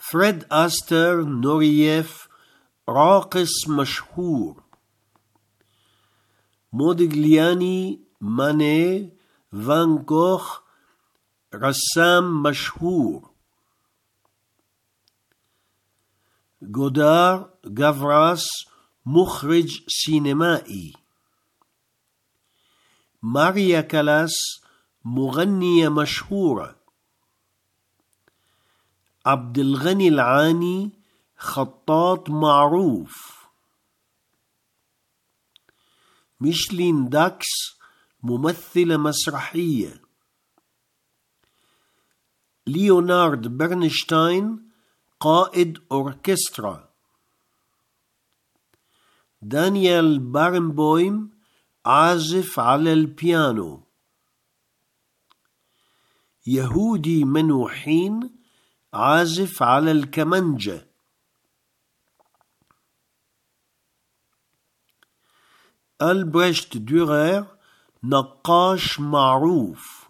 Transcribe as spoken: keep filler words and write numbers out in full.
فريد أستر نورييف راقص مشهور. موديغلياني ماني فان كوخ رسام مشهور. جودار غافراس مخرج سينمائي. ماريا كالاس مغنية مشهورة. عبد الغني العاني خطاط معروف. ميشلين داكس ممثلة مسرحية. ليونارد برنشتاين قائد أوركسترا. دانيال بارنبويم عازف على البيانو. يهودي منوحين عازف على الكمنجة. ألبرشت دورير نقاش معروف.